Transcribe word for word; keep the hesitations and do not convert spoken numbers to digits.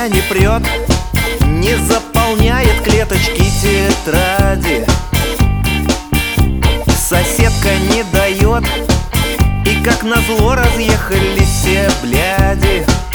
меня не прет, не заполняет клеточки тетради. Соседка не дает, и как назло разъехались все бляди.